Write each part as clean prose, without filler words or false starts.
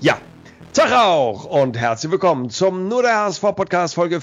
Ja, Tag auch und herzlich willkommen zum Nur der HSV-Podcast Folge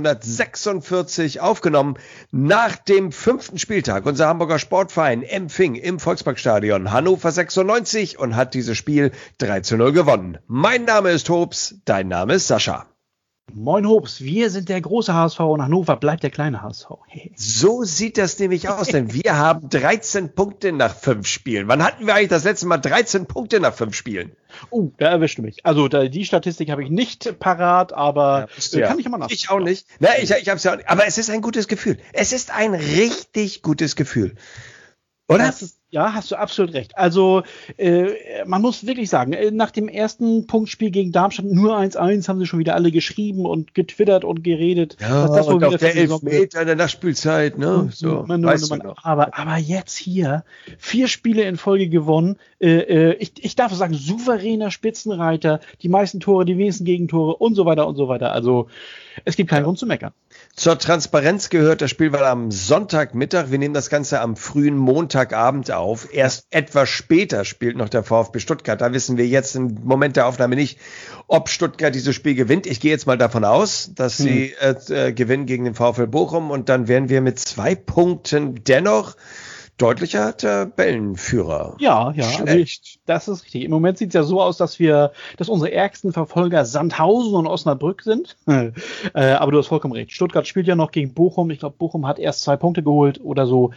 546, aufgenommen nach dem 5. Spieltag. Unser Hamburger Sportverein empfing im Volksparkstadion Hannover 96 und hat dieses Spiel 3:0 gewonnen. Mein Name ist Hobbs, dein Name ist Sascha. Moin Hobbs, wir sind der große HSV und Hannover bleibt der kleine HSV. So sieht das nämlich aus, denn wir haben 13 Punkte nach 5 Spielen. Wann hatten wir eigentlich das letzte Mal 13 Punkte nach 5 Spielen? Da erwischt du mich. Also die Statistik habe ich nicht parat, aber kann ich immer nachschauen. Ich auch nicht. Na, ich hab's ja auch nicht. Aber es ist ein gutes Gefühl. Es ist ein richtig gutes Gefühl. Oder? Ja, hast du absolut recht. Also man muss wirklich sagen, nach dem ersten Punktspiel gegen Darmstadt nur 1-1 haben sie schon wieder alle geschrieben und getwittert und geredet. Ja, das und auch der Elfmeter in der Nachspielzeit. Ne? So, aber jetzt hier 4 Spiele in Folge gewonnen. Ich darf sagen, souveräner Spitzenreiter, die meisten Tore, die wenigsten Gegentore und so weiter und so weiter. Also es gibt keinen Grund zu meckern. Zur Transparenz gehört, das Spiel war am Sonntagmittag. Wir nehmen das Ganze am frühen Montagabend auf. Erst etwas später spielt noch der VfB Stuttgart. Da wissen wir jetzt im Moment der Aufnahme nicht, ob Stuttgart dieses Spiel gewinnt. Ich gehe jetzt mal davon aus, dass sie gewinnen gegen den VfL Bochum. Und dann wären wir mit 2 Punkten dennoch deutlicher Tabellenführer. Ja, also das ist richtig. Im Moment sieht es ja so aus, dass unsere ärgsten Verfolger Sandhausen und Osnabrück sind. Aber du hast vollkommen recht. Stuttgart spielt ja noch gegen Bochum. Ich glaube, Bochum hat erst 2 Punkte geholt oder so.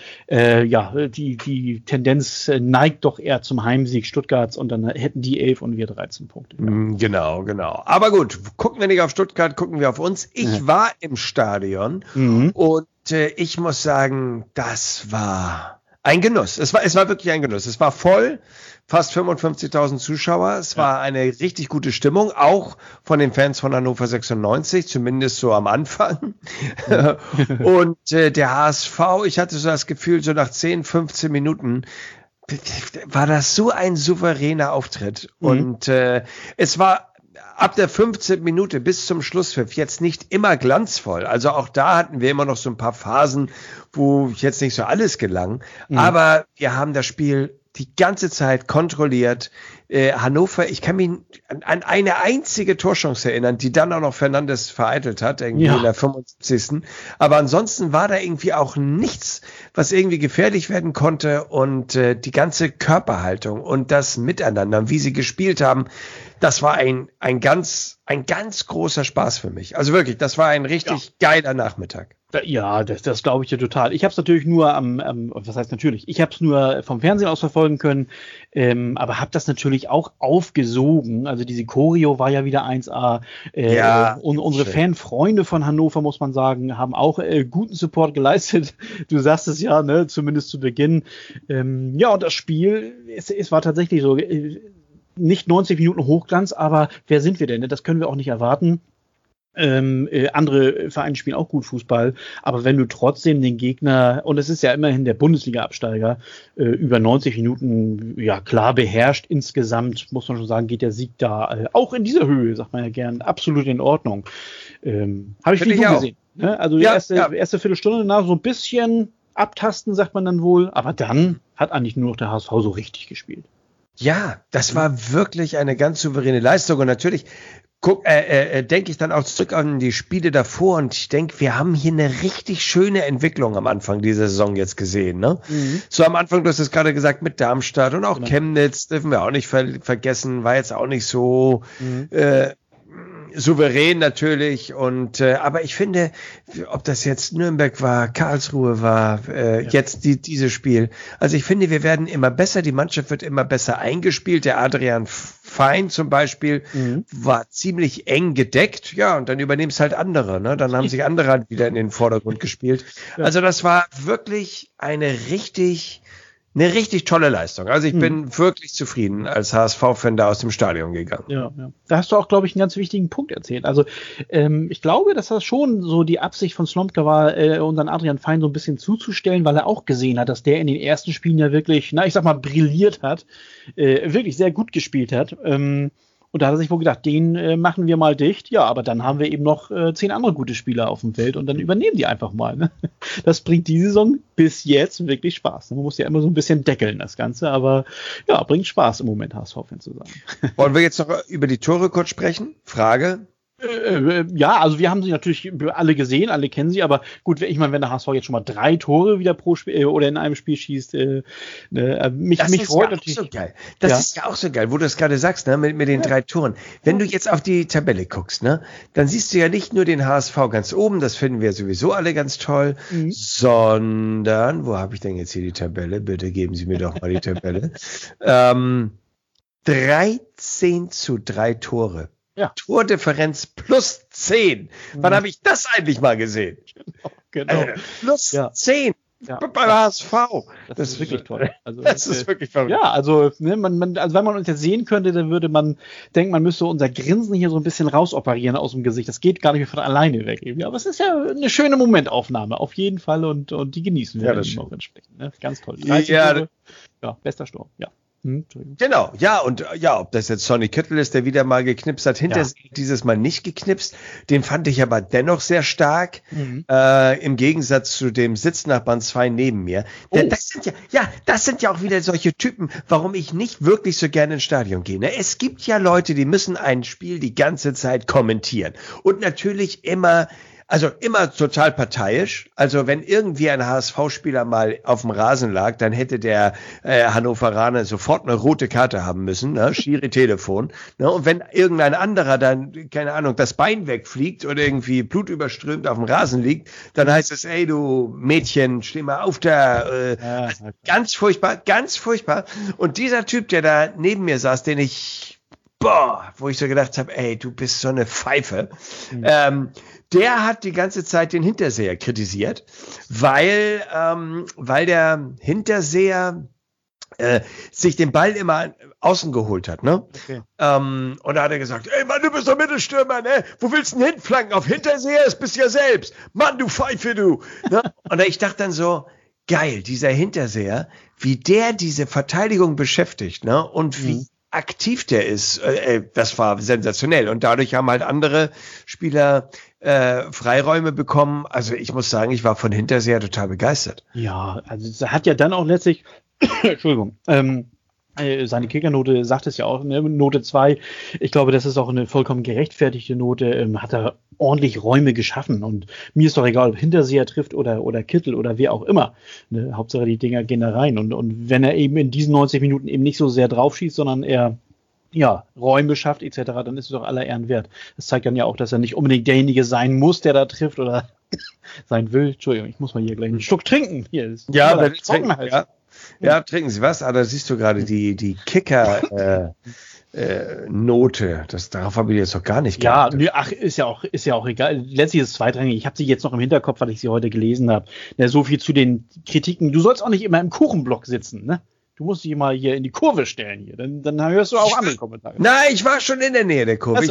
Die Tendenz neigt doch eher zum Heimsieg Stuttgarts und dann hätten die 11 und wir 13 Punkte. Ja. Genau. Aber gut, gucken wir nicht auf Stuttgart, gucken wir auf uns. Ich war im Stadion und ich muss sagen, das war ein Genuss. Es war wirklich ein Genuss. Es war voll, fast 55.000 Zuschauer. Es war eine richtig gute Stimmung, auch von den Fans von Hannover 96, zumindest so am Anfang. Und der HSV, ich hatte so das Gefühl, so nach 10, 15 Minuten war das so ein souveräner Auftritt. Und es war ab der 15. Minute bis zum Schlusspfiff jetzt nicht immer glanzvoll. Also auch da hatten wir immer noch so ein paar Phasen, wo jetzt nicht so alles gelang. Aber wir haben das Spiel die ganze Zeit kontrolliert. Hannover, ich kann mich an eine einzige Torchance erinnern, die dann auch noch Fernandes vereitelt hat, irgendwie in der 75. Aber ansonsten war da irgendwie auch nichts, was irgendwie gefährlich werden konnte. Und die ganze Körperhaltung und das Miteinander, wie sie gespielt haben, das war ein ganz großer Spaß für mich. Also wirklich, das war ein richtig geiler Nachmittag. Ja, das glaube ich dir total. Ich habe es natürlich nur was heißt natürlich? Ich habe es nur vom Fernsehen aus verfolgen können, aber habe das natürlich auch aufgesogen. Also diese Choreo war ja wieder 1A. Und unsere Fanfreunde von Hannover, muss man sagen, haben auch guten Support geleistet. Du sagst es ja, ne, zumindest zu Beginn. Und das Spiel, es war tatsächlich so, nicht 90 Minuten Hochglanz, aber wer sind wir denn? Das können wir auch nicht erwarten. Andere Vereine spielen auch gut Fußball, aber wenn du trotzdem den Gegner, und es ist ja immerhin der Bundesliga-Absteiger, über 90 Minuten klar beherrscht, insgesamt muss man schon sagen, geht der Sieg da auch in dieser Höhe, sagt man ja gern, absolut in Ordnung. Habe ich viel gesehen. Ne? Also die erste Viertelstunde nach so ein bisschen abtasten, sagt man dann wohl, aber dann hat eigentlich nur noch der HSV so richtig gespielt. Ja, das war wirklich eine ganz souveräne Leistung und natürlich denke ich dann auch zurück an die Spiele davor und ich denke, wir haben hier eine richtig schöne Entwicklung am Anfang dieser Saison jetzt gesehen. Ne? So am Anfang, du hast es gerade gesagt, mit Darmstadt und auch Chemnitz, dürfen wir auch nicht vergessen, war jetzt auch nicht so souverän natürlich und aber ich finde, ob das jetzt Nürnberg war, Karlsruhe war, jetzt dieses Spiel, also ich finde, wir werden immer besser, die Mannschaft wird immer besser eingespielt, der Adrian Fein zum Beispiel war ziemlich eng gedeckt, und dann übernehmen es halt andere, ne? Dann haben sich andere halt wieder in den Vordergrund gespielt. Also das war wirklich eine richtig tolle Leistung. Also ich bin wirklich zufrieden als HSV-Fan da aus dem Stadion gegangen. Ja. Da hast du auch, glaube ich, einen ganz wichtigen Punkt erzählt. Also ich glaube, dass das schon so die Absicht von Slomka war, unseren Adrian Fein so ein bisschen zuzustellen, weil er auch gesehen hat, dass der in den ersten Spielen ja wirklich, ich sag mal, brilliert hat, wirklich sehr gut gespielt hat. Und da hat er sich wohl gedacht, den machen wir mal dicht. Ja, aber dann haben wir eben noch 10 andere gute Spieler auf dem Feld und dann übernehmen die einfach mal. Ne? Das bringt die Saison bis jetzt wirklich Spaß. Man muss ja immer so ein bisschen deckeln, das Ganze. Aber ja, bringt Spaß im Moment, HSV-Fan zu sein. Wollen wir jetzt noch über die Tore kurz sprechen? Frage. Ja, also wir haben sie natürlich alle gesehen, alle kennen sie, aber gut, ich meine, wenn der HSV jetzt schon mal 3 Tore wieder pro Spiel oder in einem Spiel schießt, mich freut natürlich. So geil. Das ist ja auch so geil, wo du es gerade sagst, ne, mit den 3 Toren. Wenn du jetzt auf die Tabelle guckst, ne, dann siehst du ja nicht nur den HSV ganz oben, das finden wir sowieso alle ganz toll, sondern, wo habe ich denn jetzt hier die Tabelle? Bitte geben Sie mir doch mal die Tabelle. 13:3 Tore. Ja. Tordifferenz plus 10. Wann habe ich das eigentlich mal gesehen? Genau. Plus 10. Ja. Beim HSV. Das ist wirklich toll. Also, das ist wirklich verrückt. Ja, also, also wenn man uns jetzt sehen könnte, dann würde man denken, man müsste unser Grinsen hier so ein bisschen rausoperieren aus dem Gesicht. Das geht gar nicht mehr von alleine weg. Aber es ist ja eine schöne Momentaufnahme, auf jeden Fall. Und die genießen wir dann auch entsprechend. Ne? Ganz toll. 30 Tore. Ja, bester Sturm. Ja. Genau, ja, und ja, ob das jetzt Sonny Kittel ist, der wieder mal geknipst hat, dieses Mal nicht geknipst, den fand ich aber dennoch sehr stark, im Gegensatz zu dem Sitznachbarn 2 neben mir. Das sind ja auch wieder solche Typen, warum ich nicht wirklich so gerne ins Stadion gehe. Ne? Es gibt ja Leute, die müssen ein Spiel die ganze Zeit kommentieren und natürlich immer total parteiisch. Also wenn irgendwie ein HSV-Spieler mal auf dem Rasen lag, dann hätte der Hannoveraner sofort eine rote Karte haben müssen, ne? Schiri-Telefon. Ne? Und wenn irgendein anderer dann, keine Ahnung, das Bein wegfliegt oder irgendwie blutüberströmt auf dem Rasen liegt, dann heißt es, ey du Mädchen, steh mal auf da. Ganz furchtbar, ganz furchtbar. Und dieser Typ, der da neben mir saß, wo ich so gedacht habe, ey, du bist so eine Pfeife. Der hat die ganze Zeit den Hinterseher kritisiert, weil der Hinterseher sich den Ball immer außen geholt hat, ne? Okay. Und da hat er gesagt, ey Mann, du bist doch Mittelstürmer, ne? Wo willst du denn hinflanken? Auf Hinterseher, das bist ja selbst. Mann, du Pfeife, du. Ne? Und ich dachte dann so, geil, dieser Hinterseher, wie der diese Verteidigung beschäftigt, ne? Und wie aktiv der ist, das war sensationell. Und dadurch haben halt andere Spieler Freiräume bekommen. Also ich muss sagen, ich war von Hinterseher total begeistert. Ja, also es hat ja dann auch letztlich, Entschuldigung, seine Kickernote sagt es ja auch, ne, Note 2. Ich glaube, das ist auch eine vollkommen gerechtfertigte Note. Hat er ordentlich Räume geschaffen. Und mir ist doch egal, ob Hinterseher trifft oder Kittel oder wer auch immer. Ne, Hauptsache, die Dinger gehen da rein. Und wenn er eben in diesen 90 Minuten eben nicht so sehr draufschießt, sondern er Räume schafft etc., dann ist es doch aller Ehren wert. Das zeigt dann ja auch, dass er nicht unbedingt derjenige sein muss, der da trifft oder sein will. Entschuldigung, ich muss mal hier gleich einen Schluck trinken. Hier ist Trockenheit. Ja, trinken Sie was? Da siehst du gerade die Kicker Note. Darauf habe ich jetzt noch gar nicht geachtet. Ja, ist ja auch egal. Letztlich ist es zweitrangig. Ich habe sie jetzt noch im Hinterkopf, weil ich sie heute gelesen habe. So viel zu den Kritiken. Du sollst auch nicht immer im Kuchenblock sitzen, ne? Du musst dich mal hier in die Kurve stellen hier. Dann hörst du auch andere Kommentare. Nein, ich war schon in der Nähe der Kurve.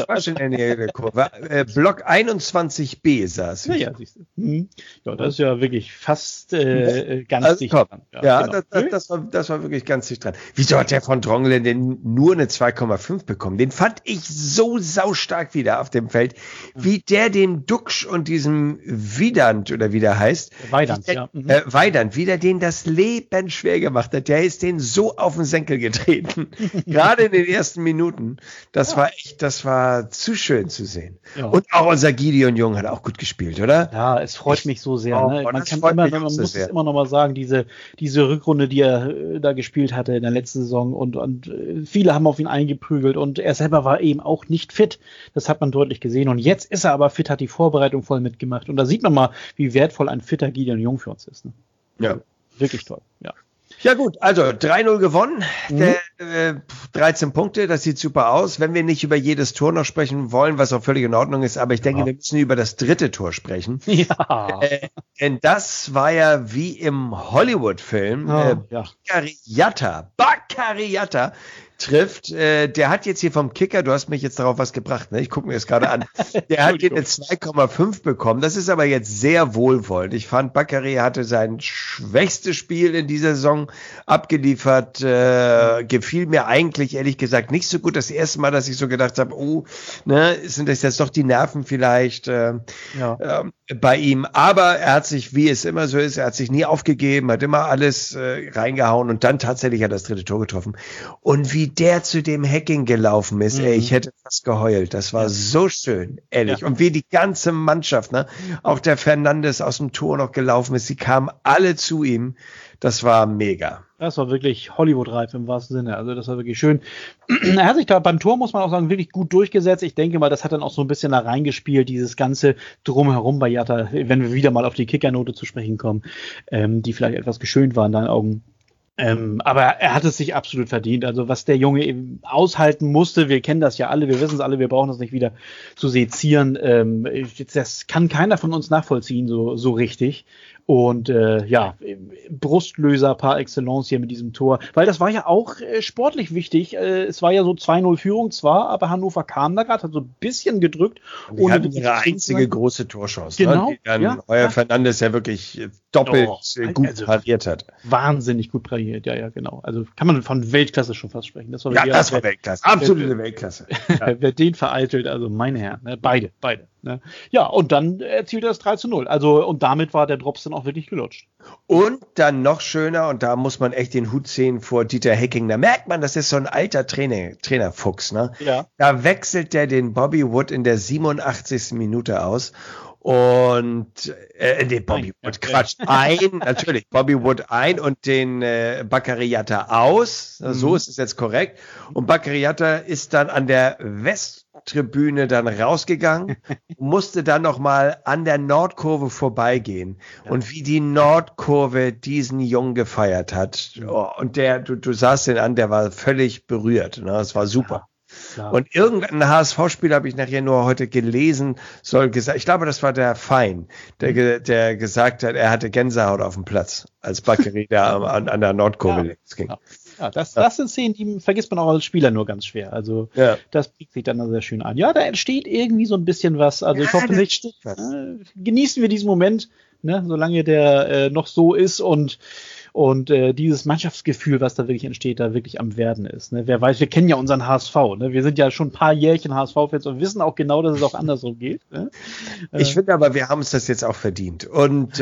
Block 21b saß ich. Ja, siehst du. Ja, das ist ja wirklich fast ganz dicht dran. Ja, genau. Das war wirklich ganz dicht dran. Wieso hat der von Drongelen denn nur eine 2,5 bekommen? Den fand ich so saustark wieder auf dem Feld, wie der dem Duxch und diesem Wiedand, oder wie der heißt. Weidand, wie der den das Leben schwer gemacht hat. Der ist den so auf den Senkel getreten. Gerade in den ersten Minuten. Das war zu schön zu sehen. Ja. Und auch unser Gideon Jung hat auch gut gespielt, oder? Ja, es freut mich so sehr. Ne? Man muss es immer noch mal sagen, diese Rückrunde, die er da gespielt hatte in der letzten Saison und viele haben auf ihn eingeprügelt und er selber war eben auch nicht fit. Das hat man deutlich gesehen. Und jetzt ist er aber fit, hat die Vorbereitung voll mitgemacht. Und da sieht man mal, wie wertvoll ein fitter Gideon Jung für uns ist. Ne? Ja. Wirklich toll, ja. Ja gut, also 3-0 gewonnen, 13 Punkte, das sieht super aus. Wenn wir nicht über jedes Tor noch sprechen wollen, was auch völlig in Ordnung ist, aber ich denke, wir müssen über das dritte Tor sprechen. Ja. Denn das war ja wie im Hollywood-Film, Baccariata, trifft, der hat jetzt hier vom Kicker, du hast mich jetzt darauf was gebracht, ne? Ich gucke mir das gerade an. Der hat hier eine 2,5 bekommen. Das ist aber jetzt sehr wohlwollend. Ich fand, Bakary hatte sein schwächstes Spiel in dieser Saison abgeliefert. Gefiel mir eigentlich, ehrlich gesagt, nicht so gut. Das erste Mal, dass ich so gedacht habe, sind das jetzt doch die Nerven vielleicht bei ihm. Aber er hat sich, wie es immer so ist, er hat sich nie aufgegeben, hat immer alles reingehauen und dann tatsächlich hat er das dritte Tor getroffen. Und wie der zu dem Hacking gelaufen ist, ich hätte fast geheult. Das war so schön, ehrlich. Ja. Und wie die ganze Mannschaft, ne, auch der Fernandes aus dem Tor noch gelaufen ist, sie kamen alle zu ihm. Das war mega. Das war wirklich Hollywood-reif im wahrsten Sinne. Also das war wirklich schön. Er hat sich da beim Tor, muss man auch sagen, wirklich gut durchgesetzt. Ich denke mal, das hat dann auch so ein bisschen da reingespielt, dieses ganze Drumherum bei Jatta, wenn wir wieder mal auf die Kickernote zu sprechen kommen, die vielleicht etwas geschönt war in deinen Augen. Aber er hat es sich absolut verdient. Also was der Junge eben aushalten musste, wir kennen das ja alle, wir wissen es alle, wir brauchen das nicht wieder zu sezieren. Das kann keiner von uns nachvollziehen, so richtig. Und Brustlöser par excellence hier mit diesem Tor. Weil das war ja auch sportlich wichtig. Es war ja so 2-0 Führung zwar, aber Hannover kam da gerade, hat so ein bisschen gedrückt. Die hatten ihre einzige große Torchance. Genau. Ne? Die dann Heuer Fernandes ja wirklich doppelt gut pariert hat. Wahnsinnig gut pariert, ja, genau. Also kann man von Weltklasse schon fast sprechen. Das war Weltklasse. Absolute Weltklasse. Ja. Wer den vereitelt, also meine Herren, ne? Beide. Ne? Ja, und dann erzielt er das 3-0. Also, und damit war der Drops dann auch wirklich gelutscht. Und dann noch schöner, und da muss man echt den Hut sehen vor Dieter Hecking. Da merkt man, das ist so ein alter Trainerfuchs, ne? Ja. Da wechselt der den Bobby Wood in der 87. Minute aus. Und Bobby Wood ein und den Bakary Jatta aus. So ist es jetzt korrekt. Und Bakary Jatta ist dann an der Westtribüne dann rausgegangen, musste dann nochmal an der Nordkurve vorbeigehen. Ja. Und wie die Nordkurve diesen Jungen gefeiert hat. Und du sahst den an, der war völlig berührt. Ne? Das war super. Ja. Klar. Und irgendein HSV-Spieler habe ich nachher nur heute gelesen, ich glaube, das war der Fein, der gesagt hat, er hatte Gänsehaut auf dem Platz, als Bakary da an der Nordkurve links ging. Ja, das sind Szenen, die vergisst man auch als Spieler nur ganz schwer. Also das biegt sich dann sehr schön an. Ja, da entsteht irgendwie so ein bisschen was. Also ich hoffe nicht, genießen wir diesen Moment, ne, solange der noch so ist und dieses Mannschaftsgefühl, was da wirklich entsteht, da wirklich am Werden ist. Ne? Wer weiß, wir kennen ja unseren HSV. Ne? Wir sind ja schon ein paar Jährchen HSV-Fans und wissen auch genau, dass es auch andersrum geht. Ne? Ich finde aber, wir haben es das jetzt auch verdient. Und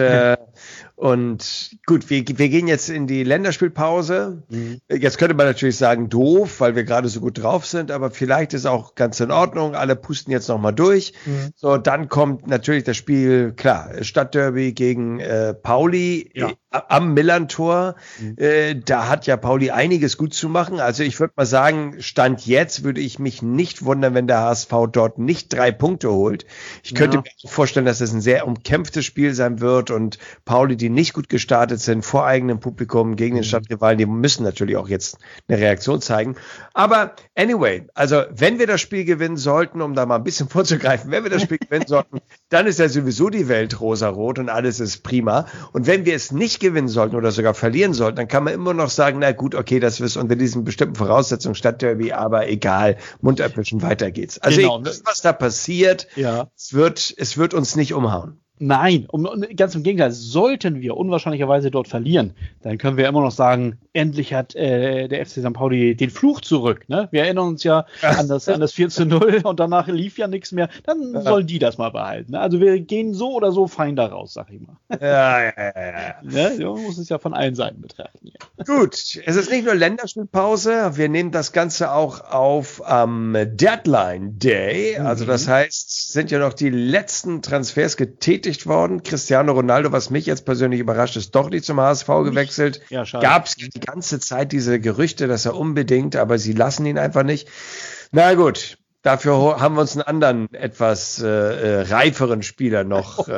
gut, wir gehen jetzt in die Länderspielpause. Jetzt könnte man natürlich sagen, doof, weil wir gerade so gut drauf sind, aber vielleicht ist auch ganz in Ordnung. Alle pusten jetzt nochmal durch. So, dann kommt natürlich das Spiel, klar, Stadtderby gegen Pauli am Millantor. Da hat ja Pauli einiges gut zu machen. Also ich würde mal sagen, Stand jetzt würde ich mich nicht wundern, wenn der HSV dort nicht 3 Punkte holt. Ich könnte mir vorstellen, dass es ein sehr umkämpftes Spiel sein wird und Pauli, die nicht gut gestartet sind, vor eigenem Publikum gegen den Stadtrivalen, die müssen natürlich auch jetzt eine Reaktion zeigen. Aber anyway, also wenn wir das Spiel gewinnen sollten, um da mal ein bisschen vorzugreifen, wenn wir das Spiel gewinnen sollten, dann ist ja sowieso die Welt rosarot und alles ist prima. Und wenn wir es nicht gewinnen sollten oder sogar verlieren sollten, dann kann man immer noch sagen, na gut, okay, das ist unter diesen bestimmten Voraussetzungen Stadtderby, aber egal, Mundöpfelchen, weiter geht's. Also was da passiert, es wird uns nicht umhauen. Nein, ganz im Gegenteil, sollten wir unwahrscheinlicherweise dort verlieren, dann können wir immer noch sagen, endlich hat der FC St. Pauli den Fluch zurück. Ne? Wir erinnern uns ja an das 4-0 und danach lief ja nichts mehr. Dann sollen die das mal behalten. Ne? Also wir gehen so oder so fein da raus, sag ich mal. Ja. Ne? Man muss es ja von allen Seiten betrachten. Ja. Gut, es ist nicht nur Länderspielpause, wir nehmen das Ganze auch auf am Deadline Day. Also das heißt, sind ja noch die letzten Transfers getätigt worden. Cristiano Ronaldo, was mich jetzt persönlich überrascht, ist doch nicht zum HSV gewechselt. Ja, gab es die ganze Zeit diese Gerüchte, dass er unbedingt, aber sie lassen ihn einfach nicht. Na gut, dafür haben wir uns einen anderen, etwas reiferen Spieler noch.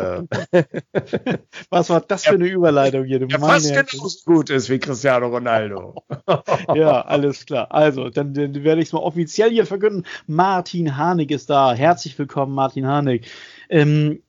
Was war das für eine Überleitung hier? Der fast genauso gut ist wie Cristiano Ronaldo. Ja, alles klar. Also, dann werde ich es mal offiziell hier verkünden. Martin Harnik ist da. Herzlich willkommen, Martin Harnik.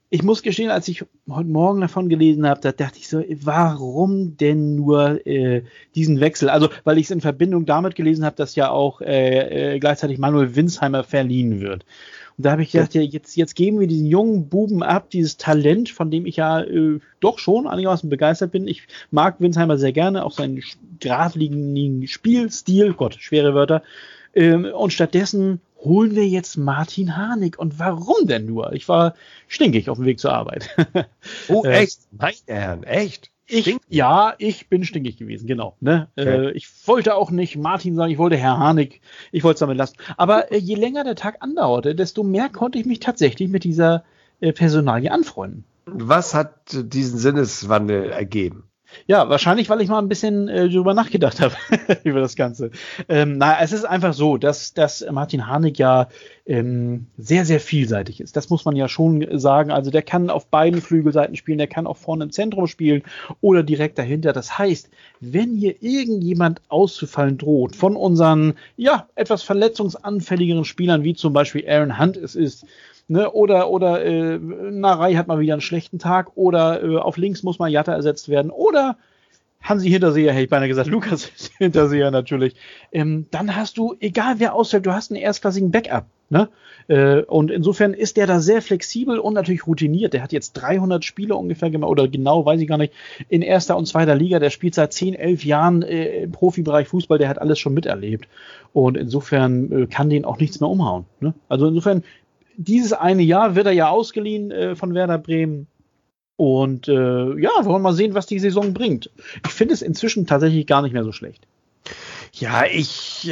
ich muss gestehen, als ich heute Morgen davon gelesen habe, da dachte ich so, warum denn nur diesen Wechsel? Also, weil ich es in Verbindung damit gelesen habe, dass ja auch gleichzeitig Manuel Winsheimer verliehen wird. Und da habe ich gedacht, ja, jetzt geben wir diesen jungen Buben ab, dieses Talent, von dem ich ja doch schon einigermaßen begeistert bin. Ich mag Winsheimer sehr gerne, auch seinen geradlinigen Spielstil, Gott, schwere Wörter. Und stattdessen holen wir jetzt Martin Harnik. Und warum denn nur? Ich war stinkig auf dem Weg zur Arbeit. Oh, echt? Meine Herren, echt? Ich bin stinkig gewesen, genau. Ne? Okay. Ich wollte auch nicht Martin sagen, ich wollte Herr Harnik, ich wollte es damit lassen. Aber je länger der Tag andauerte, desto mehr konnte ich mich tatsächlich mit dieser Personalie anfreunden. Was hat diesen Sinneswandel ergeben? Ja, wahrscheinlich, weil ich mal ein bisschen drüber nachgedacht habe, über das Ganze. Es ist einfach so, dass Martin Harnik ja sehr, sehr vielseitig ist. Das muss man ja schon sagen. Also der kann auf beiden Flügelseiten spielen, der kann auch vorne im Zentrum spielen oder direkt dahinter. Das heißt, wenn hier irgendjemand auszufallen droht von unseren, ja, etwas verletzungsanfälligeren Spielern, wie zum Beispiel Aaron Hunt es ist, ne, oder Narei hat mal wieder einen schlechten Tag oder auf links muss mal Jatta ersetzt werden oder Hansi Hinterseher, hätte ich beinahe gesagt, Lukas Hinterseher natürlich, dann hast du, egal wer ausfällt, du hast einen erstklassigen Backup. Ne? Und insofern ist der da sehr flexibel und natürlich routiniert. Der hat jetzt 300 Spiele ungefähr gemacht, oder genau, weiß ich gar nicht, in erster und zweiter Liga. Der spielt seit 10, 11 Jahren im Profibereich Fußball, der hat alles schon miterlebt. Und insofern kann den auch nichts mehr umhauen. Ne? Also insofern, dieses eine Jahr wird er ja ausgeliehen von Werder Bremen. Und wollen wir mal sehen, was die Saison bringt. Ich finde es inzwischen tatsächlich gar nicht mehr so schlecht. Ja, ich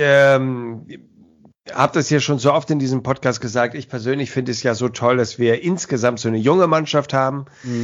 habe das ja schon so oft in diesem Podcast gesagt. Ich persönlich finde es ja so toll, dass wir insgesamt so eine junge Mannschaft haben.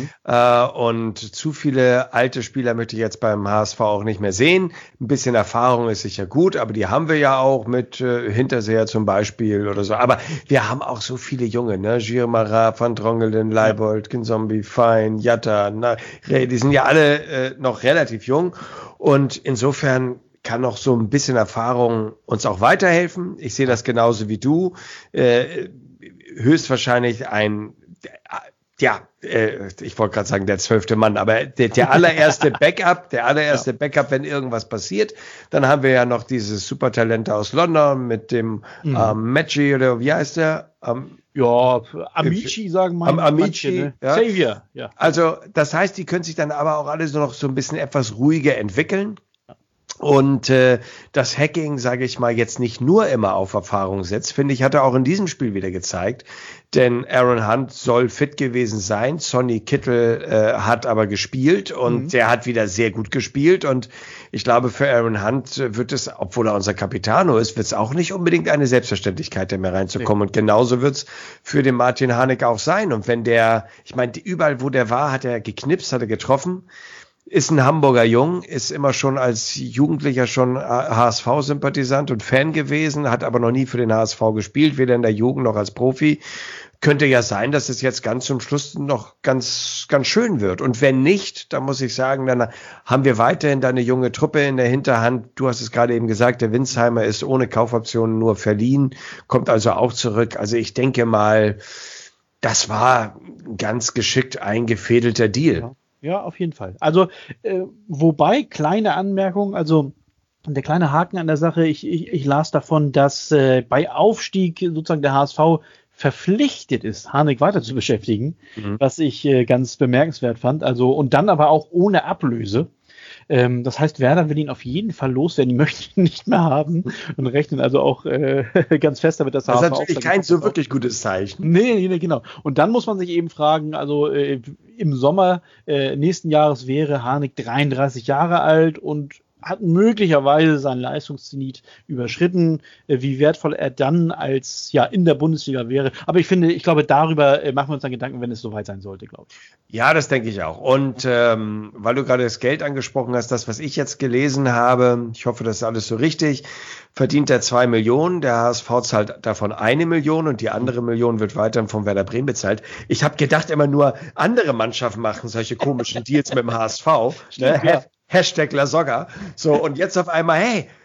Und zu viele alte Spieler möchte ich jetzt beim HSV auch nicht mehr sehen. Ein bisschen Erfahrung ist sicher gut, aber die haben wir ja auch mit Hinterseher zum Beispiel oder so. Aber wir haben auch so viele junge, ne? Girmara, Van Drongelen, Leibold, Kinzombie, Fein, Jatta, die sind ja alle noch relativ jung. Und insofern kann noch so ein bisschen Erfahrung uns auch weiterhelfen. Ich sehe das genauso wie du. Höchstwahrscheinlich ich wollte gerade sagen, der 12. Mann, aber der allererste Backup, Backup, wenn irgendwas passiert. Dann haben wir ja noch dieses Supertalent aus London mit dem Maggi oder wie heißt der? Amici sagen wir mal. Amici, ne? Ja. Xavier, ja. Also das heißt, die können sich dann aber auch alle so noch so ein bisschen etwas ruhiger entwickeln. Und das Hacking, sage ich mal, jetzt nicht nur immer auf Erfahrung setzt, finde ich, hat er auch in diesem Spiel wieder gezeigt. Denn Aaron Hunt soll fit gewesen sein. Sonny Kittel hat aber gespielt und der hat wieder sehr gut gespielt. Und ich glaube, für Aaron Hunt wird es, obwohl er unser Capitano ist, wird es auch nicht unbedingt eine Selbstverständlichkeit, da mehr reinzukommen. Und genauso wird es für den Martin Harnik auch sein. Und wenn ich meine, überall, wo der war, hat er geknipst, hat er getroffen. Ist ein Hamburger Jung, ist immer schon als Jugendlicher schon HSV-Sympathisant und Fan gewesen, hat aber noch nie für den HSV gespielt, weder in der Jugend noch als Profi. Könnte ja sein, dass es jetzt ganz zum Schluss noch ganz, ganz schön wird. Und wenn nicht, dann muss ich sagen, dann haben wir weiterhin da eine junge Truppe in der Hinterhand. Du hast es gerade eben gesagt, der Winsheimer ist ohne Kaufoptionen nur verliehen, kommt also auch zurück. Also ich denke mal, das war ein ganz geschickt eingefädelter Deal. Ja, auf jeden Fall. Also, wobei, kleine Anmerkung, also der kleine Haken an der Sache, ich las davon, dass bei Aufstieg sozusagen der HSV verpflichtet ist, Harnik weiter zu beschäftigen, was ich ganz bemerkenswert fand. Also, und dann aber auch ohne Ablöse. Das heißt, Werder will ihn auf jeden Fall loswerden, die möchten ihn nicht mehr haben und rechnen also auch ganz fest damit, dass das ist natürlich kein so wirklich gutes Zeichen. Nee, genau. Und dann muss man sich eben fragen, also im Sommer nächsten Jahres wäre Harnik 33 Jahre alt und hat möglicherweise seinen Leistungszenit überschritten, wie wertvoll er dann als in der Bundesliga wäre. Aber ich glaube, darüber machen wir uns dann Gedanken, wenn es soweit sein sollte, glaube ich. Ja, das denke ich auch. Und weil du gerade das Geld angesprochen hast, das, was ich jetzt gelesen habe, ich hoffe, das ist alles so richtig, verdient er 2 Millionen, der HSV zahlt davon 1 Million und die andere Million wird weiterhin von Werder Bremen bezahlt. Ich habe gedacht, immer nur andere Mannschaften machen solche komischen Deals mit dem HSV. Ne? Hashtag La Soga. So, und jetzt auf einmal, hey,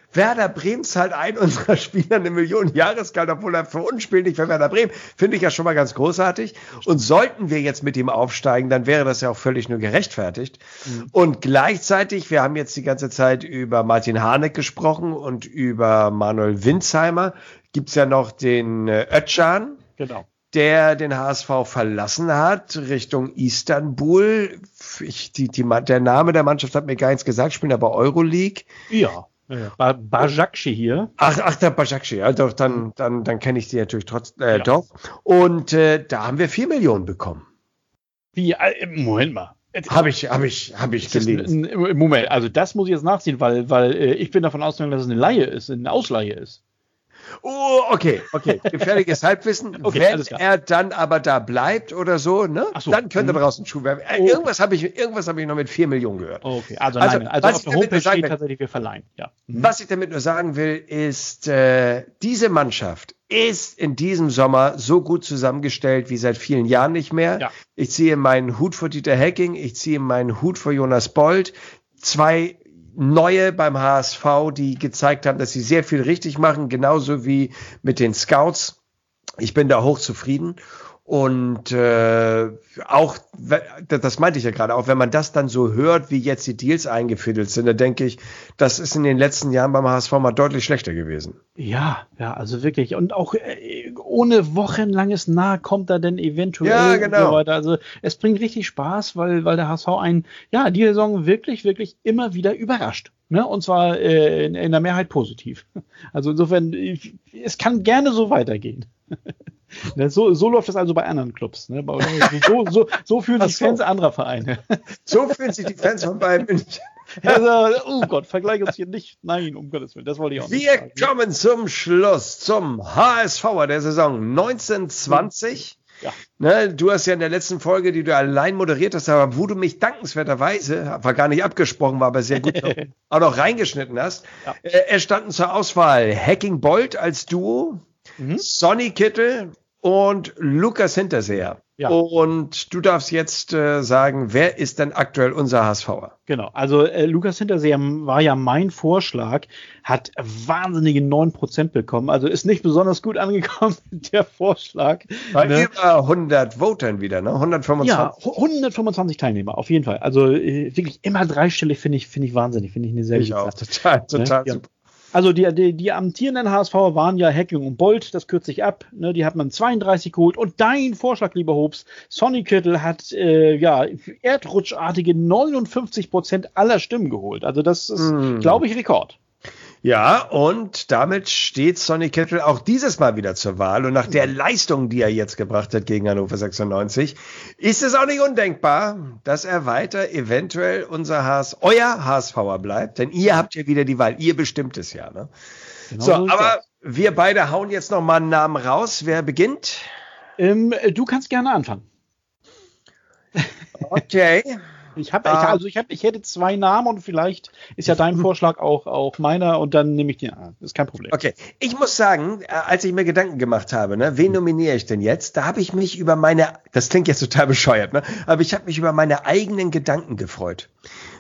Werder Bremen zahlt einen unserer Spieler eine Million Jahresgehalt, obwohl er für uns spielt, nicht für Werder Bremen. Finde ich ja schon mal ganz großartig. Und sollten wir jetzt mit ihm aufsteigen, dann wäre das ja auch völlig nur gerechtfertigt. Und gleichzeitig, wir haben jetzt die ganze Zeit über Martin Harnik gesprochen und über Manuel Winsheimer. Gibt's ja noch den Özcan. Genau. Der den HSV verlassen hat, Richtung Istanbul. Der Name der Mannschaft hat mir gar nichts gesagt, spielen aber Euroleague. Ja. Başakşehir hier. Ach, der Başakşehir, ja, doch, dann kenne ich die natürlich trotzdem, doch. Und da haben wir 4 Millionen bekommen. Wie, Moment mal. Habe ich gelesen. Moment, also das muss ich jetzt nachziehen, weil ich bin davon ausgegangen, dass es eine Leihe ist, eine Ausleihe ist. Oh, okay. Gefährliches Halbwissen. Okay, wenn er dann aber da bleibt oder so, ne? So. Dann könnte er draußen Schuh werfen. Irgendwas habe ich noch mit 4 Millionen gehört. Okay, also auf der Homepage steht tatsächlich, wir verleihen. Ja. Was ich damit nur sagen will, ist, diese Mannschaft ist in diesem Sommer so gut zusammengestellt wie seit vielen Jahren nicht mehr. Ja. Ich ziehe meinen Hut vor Dieter Hecking, ich ziehe meinen Hut vor Jonas Bold. 2 Neue beim HSV, die gezeigt haben, dass sie sehr viel richtig machen, genauso wie mit den Scouts. Ich bin da hochzufrieden. Und auch, das meinte ich ja gerade, auch wenn man das dann so hört, wie jetzt die Deals eingefädelt sind, da denke ich, das ist in den letzten Jahren beim HSV mal deutlich schlechter gewesen. Ja, also wirklich. Und auch ohne wochenlanges Kommt er denn eventuell. Ja, genau. So weiter. Also es bringt richtig Spaß, weil der HSV die Saison wirklich, wirklich immer wieder überrascht. Ne? Und zwar in der Mehrheit positiv. Also insofern, es kann gerne so weitergehen. So läuft das also bei anderen Clubs. Ne? So fühlen sich Fans anderer Vereine. So fühlen sich die Fans von Bayern München. Also, oh Gott, vergleich uns hier nicht. Nein, um Gottes Willen, das wollte ich auch nicht sagen. Wir kommen zum Schluss, zum HSVer der Saison 1920. Ja. Ne, du hast ja in der letzten Folge, die du allein moderiert hast, aber wo du mich dankenswerterweise, war gar nicht abgesprochen, war aber sehr gut, auch noch reingeschnitten hast, es standen zur Auswahl Hecking Bold als Duo, Sonny Kittel und Lukas Hinterseher. Ja. Und du darfst jetzt sagen, wer ist denn aktuell unser HSVer? Genau, also Lukas Hinterseher war ja mein Vorschlag, hat wahnsinnige 9% bekommen, also ist nicht besonders gut angekommen, der Vorschlag. Bei über 100 Votern wieder, ne? 125. Ja, 125 Teilnehmer, auf jeden Fall. Also wirklich immer dreistellig finde ich wahnsinnig, finde ich eine sehr gute Sache. Total ja. super. Also die amtierenden HSVer waren ja Hecking und Bold, das kürze ich ab, ne, die hat man 32 geholt und dein Vorschlag, lieber Hobbs, Sonny Kittel hat erdrutschartige 59% aller Stimmen geholt. Also das ist, glaube ich, Rekord. Ja, und damit steht Sonny Kittel auch dieses Mal wieder zur Wahl. Und nach der Leistung, die er jetzt gebracht hat gegen Hannover 96, ist es auch nicht undenkbar, dass er weiter eventuell euer HSVer bleibt. Denn ihr habt ja wieder die Wahl. Ihr bestimmt es ja. Ne? Genau so, aber wir beide hauen jetzt noch mal einen Namen raus. Wer beginnt? Du kannst gerne anfangen. Okay. Ich hätte 2 Namen und vielleicht ist ja dein Vorschlag auch meiner und dann nehme ich den an. Ist kein Problem. Okay, ich muss sagen, als ich mir Gedanken gemacht habe, ne, wen nominiere ich denn jetzt? Da habe ich mich über das klingt jetzt total bescheuert, ne, aber ich habe mich über meine eigenen Gedanken gefreut.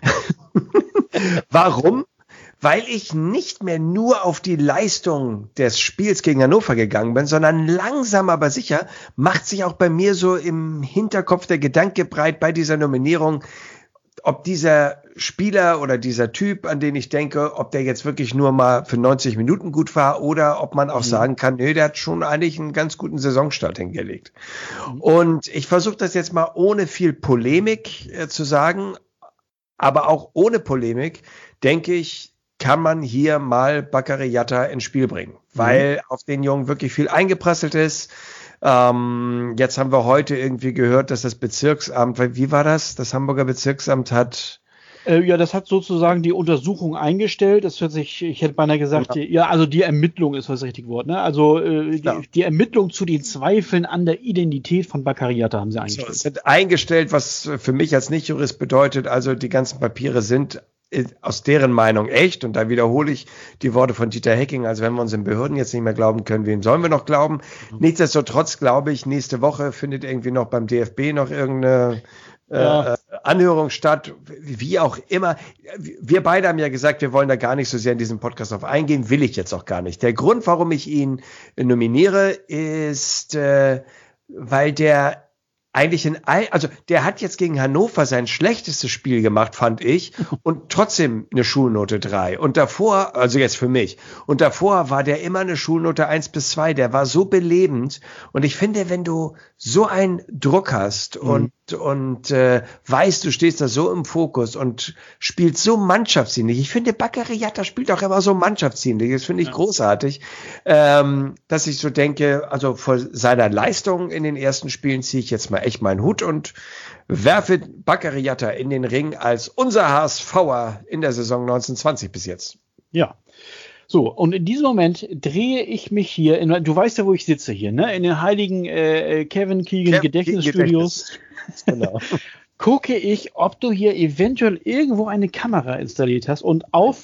Warum? Weil ich nicht mehr nur auf die Leistung des Spiels gegen Hannover gegangen bin, sondern langsam aber sicher macht sich auch bei mir so im Hinterkopf der Gedanke breit bei dieser Nominierung, ob dieser Spieler oder dieser Typ, an den ich denke, ob der jetzt wirklich nur mal für 90 Minuten gut war oder ob man auch sagen kann, nee, der hat schon eigentlich einen ganz guten Saisonstart hingelegt. Und ich versuche das jetzt mal ohne viel Polemik zu sagen, aber auch ohne Polemik, denke ich, kann man hier mal Bakary Yatta ins Spiel bringen, weil auf den Jungen wirklich viel eingeprasselt ist. Jetzt haben wir heute irgendwie gehört, dass das Bezirksamt, wie war das? Das Hamburger Bezirksamt hat... das hat sozusagen die Untersuchung eingestellt. Das hört sich, ich hätte beinahe gesagt, also die Ermittlung ist das richtige Wort, ne? Also die Ermittlung zu den Zweifeln an der Identität von Bakary Yatta haben sie eingestellt. Es wird eingestellt, was für mich als Nicht-Jurist bedeutet, also die ganzen Papiere sind aus deren Meinung echt, und da wiederhole ich die Worte von Dieter Hecking, also wenn wir uns in Behörden jetzt nicht mehr glauben können, wem sollen wir noch glauben? Nichtsdestotrotz glaube ich, nächste Woche findet irgendwie noch beim DFB noch irgendeine Anhörung statt, wie auch immer. Wir beide haben ja gesagt, wir wollen da gar nicht so sehr in diesem Podcast drauf eingehen, will ich jetzt auch gar nicht. Der Grund, warum ich ihn nominiere, ist, weil der eigentlich der hat jetzt gegen Hannover sein schlechtestes Spiel gemacht, fand ich, und trotzdem eine Schulnote 3. Und davor, also jetzt für mich, und davor war der immer eine Schulnote 1-2, der war so belebend. Und ich finde, wenn du so einen Druck hast und weißt, du stehst da so im Fokus und spielst so mannschaftsdienlich. Ich finde, Bakary Yatta spielt auch immer so mannschaftsdienlich. Das finde ich großartig, dass ich so denke, also vor seiner Leistung in den ersten Spielen ziehe ich jetzt mal echt meinen Hut und werfe Bakary Yatta in den Ring als unser HSVer in der Saison 1920 bis jetzt. Ja. So, und in diesem Moment drehe ich mich hier, du weißt ja, wo ich sitze hier, ne? In den heiligen Kevin Keegan Gedächtnisstudios. Genau. Gucke ich, ob du hier eventuell irgendwo eine Kamera installiert hast und auf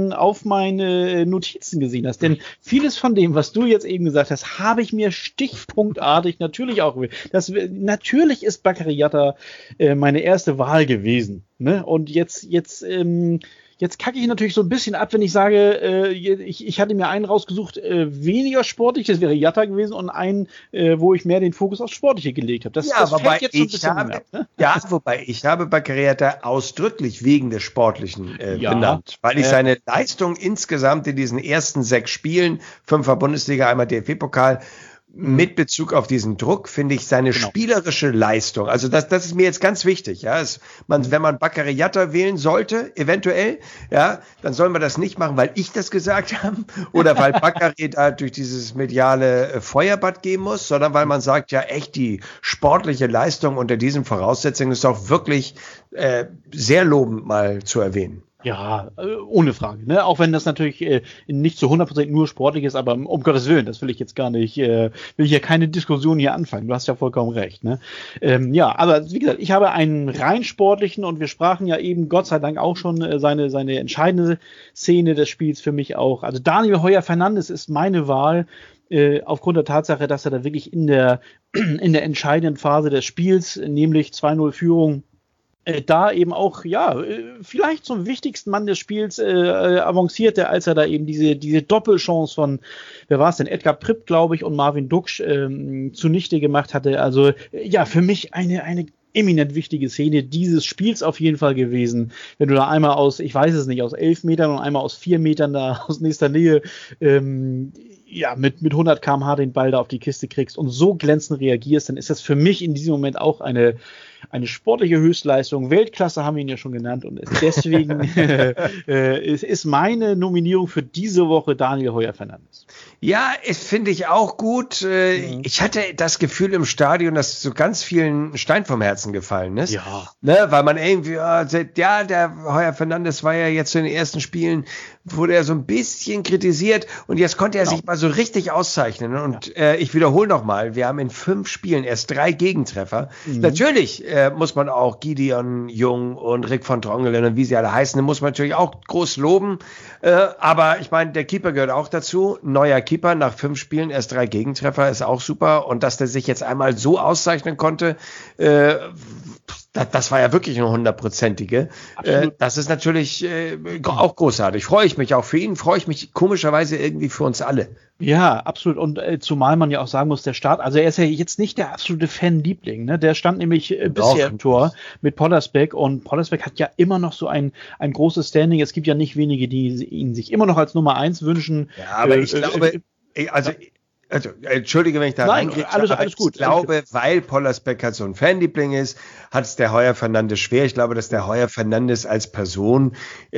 meine Notizen gesehen hast. Denn vieles von dem, was du jetzt eben gesagt hast, habe ich mir stichpunktartig natürlich auch. Natürlich ist Bakary Yatta meine erste Wahl gewesen. Ne? Und jetzt kacke ich natürlich so ein bisschen ab, wenn ich sage, ich hatte mir einen rausgesucht, weniger sportlich, das wäre Yatta gewesen, und einen, wo ich mehr den Fokus aufs Sportliche gelegt habe. Das fällt jetzt so ein bisschen ab, ne? Ja, wobei ich habe Bakary Yatta ausdrücklich wegen des Sportlichen benannt, weil ich seine Leistung insgesamt in diesen ersten 6 Spielen, 5er Bundesliga, einmal DFB-Pokal, mit Bezug auf diesen Druck finde ich seine spielerische Leistung, also das ist mir jetzt ganz wichtig, ja, wenn man Bakary Yatta wählen sollte, eventuell, ja, dann soll man das nicht machen, weil ich das gesagt habe oder weil Bakary da durch dieses mediale Feuerbad gehen muss, sondern weil man sagt, ja echt, die sportliche Leistung unter diesen Voraussetzungen ist auch wirklich sehr lobend mal zu erwähnen. Ja, ohne Frage. Ne? Auch wenn das natürlich nicht zu 100% nur sportlich ist, aber um Gottes Willen, das will ich jetzt gar nicht, will ich ja keine Diskussion hier anfangen. Du hast ja vollkommen recht. Ne? Ja, aber wie gesagt, ich habe einen rein sportlichen, und wir sprachen ja eben Gott sei Dank auch schon seine entscheidende Szene des Spiels für mich auch. Also Daniel Heuer-Fernandes ist meine Wahl, aufgrund der Tatsache, dass er da wirklich in der entscheidenden Phase des Spiels, nämlich 2-0 Führung, da eben auch, vielleicht zum wichtigsten Mann des Spiels avancierte, als er da eben diese Doppelchance von, wer war es denn, Edgar Pripp, glaube ich, und Marvin Duksch zunichte gemacht hatte. Also für mich eine eminent wichtige Szene dieses Spiels auf jeden Fall gewesen. Wenn du da einmal aus 11 Metern und einmal aus 4 Metern da aus nächster Nähe mit 100 km/h den Ball da auf die Kiste kriegst und so glänzend reagierst, dann ist das für mich in diesem Moment auch eine sportliche Höchstleistung. Weltklasse haben wir ihn ja schon genannt, und deswegen ist meine Nominierung für diese Woche Daniel Heuer-Fernandes. Ja, finde ich auch gut. Ich hatte das Gefühl im Stadion, dass so ganz vielen Stein vom Herzen gefallen ist. Ja. Ne, weil man irgendwie, der Heuer-Fernandes war ja jetzt in den ersten Spielen, wurde er so ein bisschen kritisiert, und jetzt konnte er sich mal so richtig auszeichnen. Und ich wiederhole nochmal, wir haben in 5 Spielen erst 3 Gegentreffer. Natürlich muss man auch Gideon Jung und Rick von Drongelen und wie sie alle heißen, den muss man natürlich auch groß loben. Aber ich meine, der Keeper gehört auch dazu. Neuer Keeper, nach 5 Spielen erst 3 Gegentreffer, ist auch super. Und dass der sich jetzt einmal so auszeichnen konnte, das war ja wirklich eine 100%ige. Das ist natürlich auch großartig. Freue ich mich auch für ihn, freue ich mich komischerweise irgendwie für uns alle. Ja, absolut. Und zumal man ja auch sagen muss, der Start, also er ist ja jetzt nicht der absolute Fanliebling, ne? Der stand nämlich bisher im Tor mit Pollersbeck, und Pollersbeck hat ja immer noch so ein großes Standing. Es gibt ja nicht wenige, die ihn sich immer noch als Nummer 1 wünschen. Ja, aber ich glaube, also, entschuldige, wenn ich da reingehe, alles gut. Ich glaube, weil Pollersbeck halt so ein Fanliebling ist, hat es der Heuer-Fernandes schwer. Ich glaube, dass der Heuer-Fernandes als Person,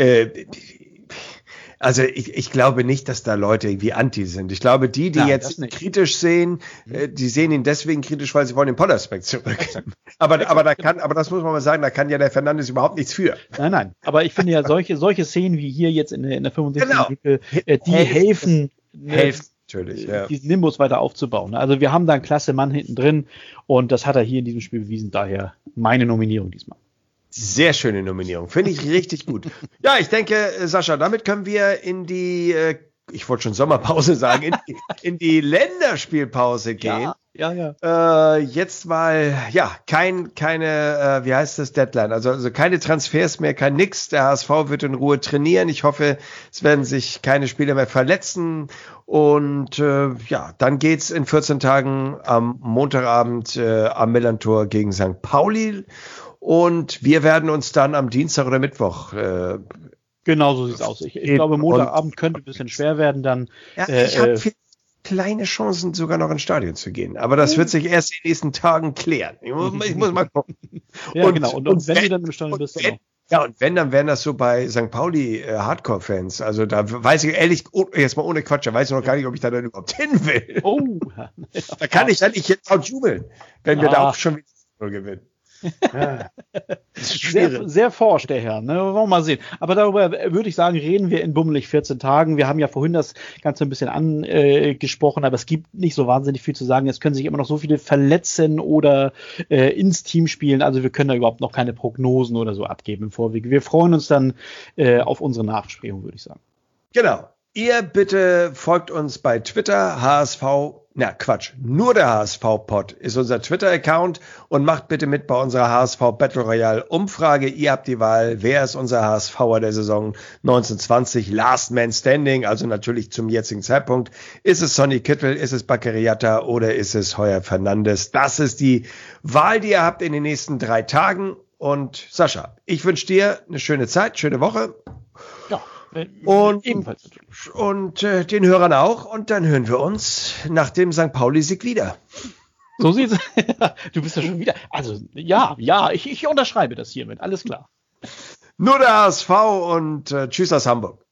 also ich glaube nicht, dass da Leute irgendwie anti sind. Ich glaube, die jetzt kritisch sehen, die sehen ihn deswegen kritisch, weil sie wollen den Pollersbeck zurück. Aber das muss man mal sagen, da kann ja der Fernandes überhaupt nichts für. Nein. Aber ich finde ja solche Szenen wie hier jetzt in der 65. Minute, die helfen. Natürlich, ja. Diesen Nimbus weiter aufzubauen. Also wir haben da einen klasse Mann hinten drin, und das hat er hier in diesem Spiel bewiesen. Daher meine Nominierung diesmal. Sehr schöne Nominierung. Finde ich richtig gut. Ja, ich denke, Sascha, damit können wir in die, ich wollte schon Sommerpause sagen, in die Länderspielpause gehen. Ja. Jetzt mal, keine, wie heißt das, Deadline, also keine Transfers mehr, kein nix. Der HSV wird in Ruhe trainieren. Ich hoffe, es werden sich keine Spieler mehr verletzen. Und dann geht's in 14 Tagen am Montagabend am Millantor gegen St. Pauli. Und wir werden uns dann am Dienstag oder Mittwoch genau so sieht's aus. Ich glaube, Montagabend könnte ein bisschen schwer werden dann. Ja, ich habe kleine Chancen, sogar noch ins Stadion zu gehen. Aber das wird sich erst in den nächsten Tagen klären. Ich muss mal gucken. Ja, genau. Und wenn du dann im Stadion bist, genau. Ja, und wenn, dann wären das so bei St. Pauli Hardcore-Fans. Also da weiß ich ehrlich, jetzt mal ohne Quatsch, da weiß ich noch gar nicht, ob ich da dann überhaupt hin will. Oh. Da kann ich dann nicht jetzt auch jubeln, wenn wir da auch schon wieder gewinnen. Ja. Sehr, sehr forsch, der Herr. Ne? Wollen wir mal sehen. Aber darüber würde ich sagen, reden wir in bummelig 14 Tagen. Wir haben ja vorhin das Ganze ein bisschen angesprochen, aber es gibt nicht so wahnsinnig viel zu sagen. Es können sich immer noch so viele verletzen oder ins Team spielen. Also wir können da überhaupt noch keine Prognosen oder so abgeben im Vorwege. Wir freuen uns dann auf unsere Nachbesprechung, würde ich sagen. Genau. Ihr bitte folgt uns bei Twitter, nur der HSV-Pod ist unser Twitter-Account und macht bitte mit bei unserer HSV Battle Royale Umfrage. Ihr habt die Wahl, wer ist unser HSVer der Saison 1920, Last Man Standing, also natürlich zum jetzigen Zeitpunkt. Ist es Sonny Kittel, ist es Baccariata oder ist es Heuer Fernandes? Das ist die Wahl, die ihr habt in den nächsten 3 Tagen. Und Sascha, ich wünsche dir eine schöne Zeit, schöne Woche. Ja. Und ebenfalls. Und den Hörern auch. Und dann hören wir uns nach dem St. Pauli-Sieg wieder. So sieht's. Du bist ja schon wieder. Also, ja, ich unterschreibe das hiermit. Alles klar. Nur der HSV und tschüss aus Hamburg.